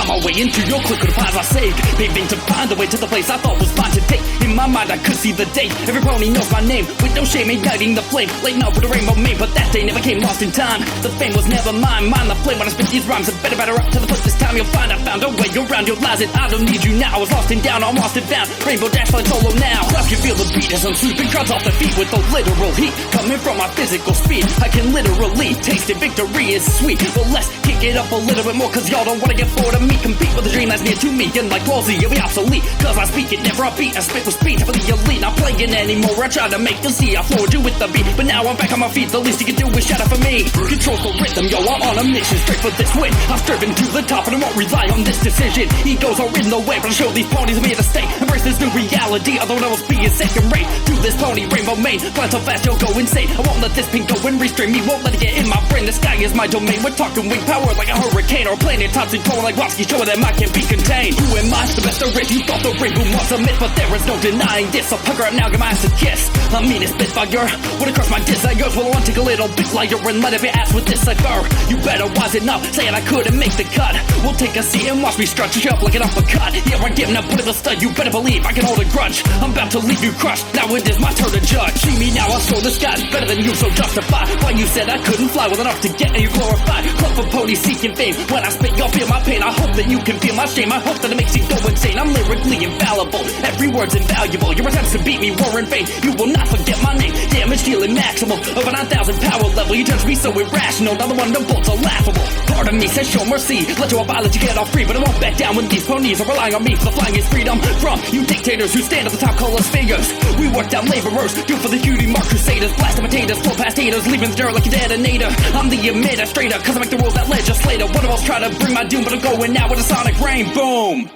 Found my way into your clique with the pies I saved, paving to find the way to the place I thought was mine to take. In my mind I could see the day, every pony knows my name, with no shame igniting the flame. Late night with a rainbow mane, but that day never came, lost in time. The fame was never mine, mind the flame when I spit these rhymes. And better up to the foot this time, you'll find I found a way around your lies, and I don't need you now. I was lost and down, I'm lost and found. Rainbow Dash flying solo now. Club can feel the beat as I'm sweeping crowds off the feet with the literal heat coming from my physical speed. I can literally taste it, victory is sweet. But let's kick it up a little bit more, cause y'all don't wanna get bored of me. Compete with a dream that's near to me, and like palsy, you'll be obsolete. Cause I speak it, never upbeat, I spit with speed for the elite. Not playing anymore, I try to make you see I floored you with the beat, but now I'm back on my feet. The least you can do is shatter for me. Control the rhythm, yo, I'm on a mission straight for this win. I've striven to the top and I won't rely on this decision. Egos are in the way, but I'll show these ponies I'm here to stay. Embrace this new reality, although I was being second rate. Do this pony, rainbow mane, flying so fast you'll go insane. I won't let this pin go and restrain me, won't let it get in my brain. The sky is my domain, we're talking wing power like a hurricane, or a plane tossing forward like Watsky, showing them I can be contained. Who am I? The best there is. You thought the rainbow was a myth, but there is no denying this. So pucker up now, get my ass a kiss. I mean it's Spitfire, wanna crush my desires. Well I want to take a little bit lighter and let it be ass with this cigar. You better wise enough, saying I couldn't make the cut. We'll take a seat and watch me stretch you up like an uppercut. Yeah, I'm giving up with the stud, you better believe I can hold a grudge. I'm about to leave you crushed, now it is my turn to judge. See me now, I'll show the sky's better than you, so justify why you said I couldn't fly with enough to get you glorified. Club for pony seeking fame, when I spit you'll feel my pain. I hope that you can feel my shame, I hope that it makes you go insane. I'm lyrically infallible, every word's invaluable. Your attempts to beat me were in vain, you will not forget my name. Damage dealing maximum, over 9,000 power level. You judge me so irrational, now the wonderbolts are laughable. Part of me says show mercy, let you up, I let you get off free. But I won't back down when these ponies are relying on me for the flying is freedom. From you dictators who stand at the top, call us figures. We work down laborers, do for the cutie mark crusaders. Blast potatoes, flow past haters, leaving the dirt like a detonator. I'm the administrator, cause I make the rules that legislator. One of us try to bring my doom, but I'm going now with a sonic rain, boom.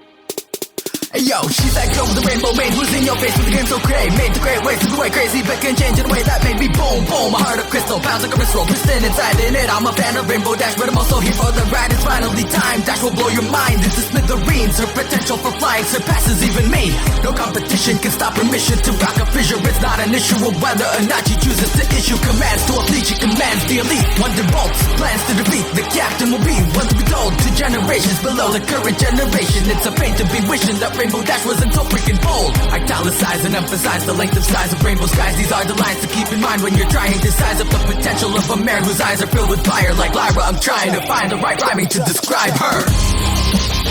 Hey yo, she's that girl with the rainbow mane, who's in your face with the game so great. Made the great ways to the way crazy, but can change in a way that made me boom, boom. My heart of crystal, pounds like a wrist roll, piston inside in it. I'm a fan of Rainbow Dash, but I'm also here for the ride. It's finally time, Dash will blow your mind. This is smithereens, her potential for flying surpasses even me. No competition can stop her mission to rock a fissure. It's not an issue of whether or not she chooses to issue commands to a fleet. She commands the elite, Wonderbolts, plans to defeat. The captain will be one to be told to generations below the current generation. It's a pain to be wishing that Rainbow Dash wasn't so freaking bold. Italicize and emphasize the length of size of rainbow skies. These are the lines to keep in mind when you're trying to size up the potential of a mare whose eyes are filled with fire like Lyra. I'm trying to find the right rhyming to describe her.